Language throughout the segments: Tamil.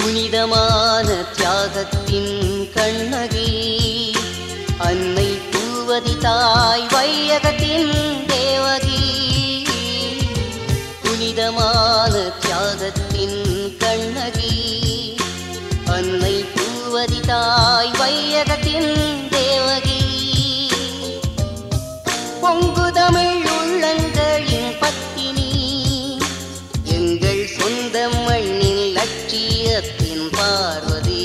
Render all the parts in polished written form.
புனிதமான தியாகத்தின் கண்ணகி அன்னை பூவதி தாய் வையகத்தின் தேவகி. புனிதமான தியாகத்தின் கண்ணகி அன்னை பூவதி தாய் வையகத்தின் தேவகி. பொங்கு தமிழ் உள்ளங்களின் பத்தினி எங்கள் சொந்த மண்ணின் லட்சியத்தின் பார்வதி.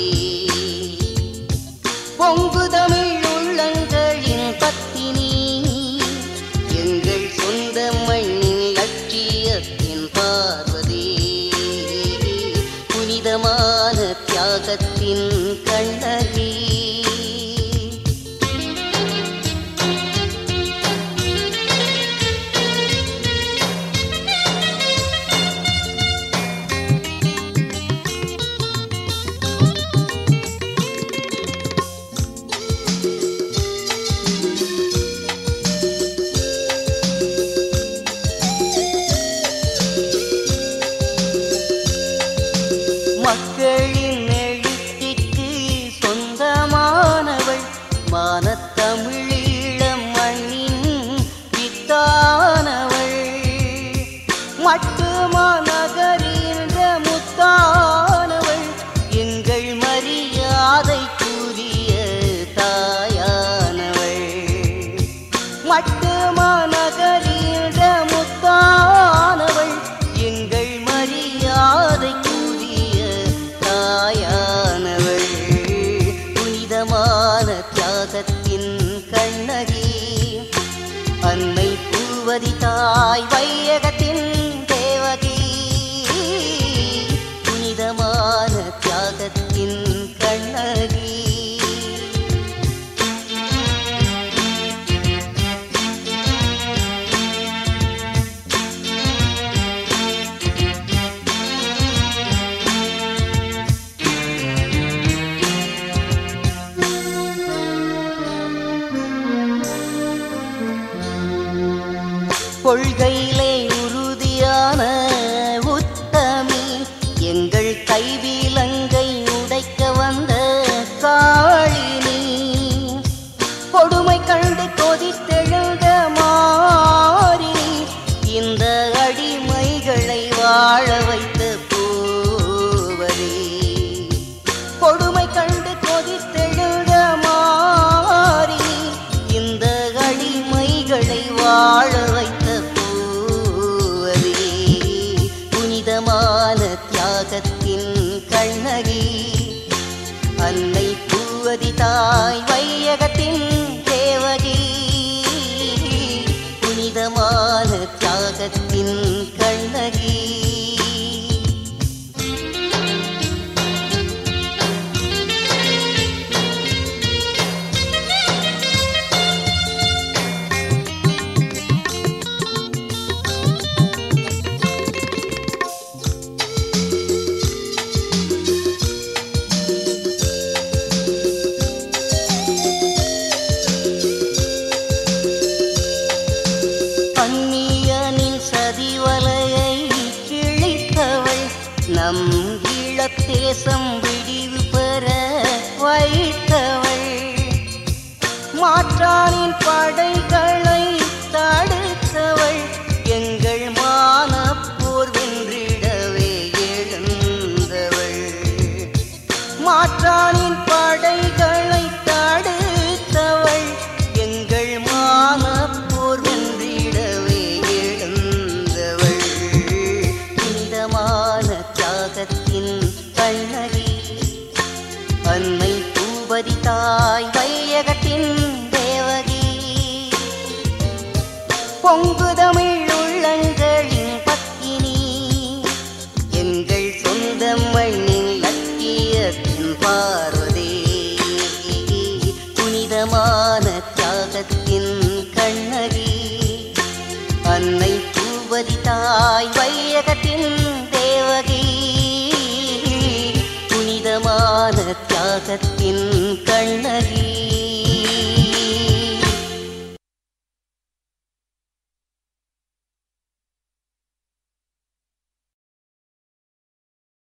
பொங்கு தமிழ் உள்ளங்களின் பத்தினி எங்கள் சொந்த மண்ணின் லட்சியத்தின் பார்வதி. புனிதமான தியாகத்தின் கண்ணகி. மக்களின் எழுத்திற்கு சொந்தமானவள் மானத்தமிழீழ மண்ணின் வித்தானவள். மட்டுமாநகரின்ற முத்தானவள் எங்கள் மரியாதைக்குரிய தாயானவள். மட்டுமாநகரின்ற முத்தானவள் எங்கள் மரியாதைக்குரிய தாயானவள். புனிதமான தியாகத்தின் கண்ணகி அன்னை பூவதி தாய் வையகத்தின் தேவகி. புனிதமான தியாகத்தின் கண்ணகி. கொள்கையிலே உறுதியான உத்தமி எங்கள் கைவிலங்கை உடைக்க வந்த காளினி. கொடுமை கண்டு கொதித்தெழுந்த மாறினி இந்த அடிமைகளை வாழ வைத்த பூவதி. கொடுமை கண்டு கொதித்தெழுந்த மாறினி இந்த அடிமைகளை வாழ வைத்த பூவதி. புனிதமான தியாகத்தின் கண்ணகி அன்னை பூவதி தாய் வையகத்தின் தேவகி. புனிதமான தியாகத்தின் கண்ணகி. நம் ஈழத்தேசம் விடிவு பெற வைத்தவள். மாற்றானின் படைகளை தடுத்தவள். எங்கள் மானப்போர் வென்றிடவே எழுந்தவள். மாற்றானின் படைகளை தடுத்தவள். எங்கள் மானப்போர் வென்றிடவே எழுந்தவள். புனிதமான தியாகத்தின் கண்ணகி அன்னை பூவதி தாய் வையகத்தின் தேவகி. பொங்கு தமிழ் உள்ளங்களின் பத்தினி எங்கள் சொந்த மண்ணின் லட்சியத்தின் பார்வதி. புனிதமான தியாகத்தின் கண்ணகி அன்னை பூவதி தாய் வையகத்தின் தேவகி. புனிதமான தியாகத்தின் கண்ணகி.